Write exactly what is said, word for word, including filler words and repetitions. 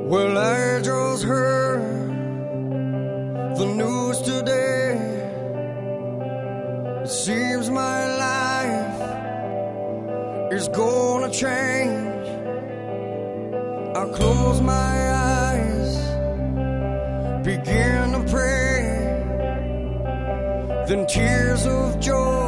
Well, I just heard the news today. It seems my life is gonna change. I close my eyes, begin to pray, then tears of joy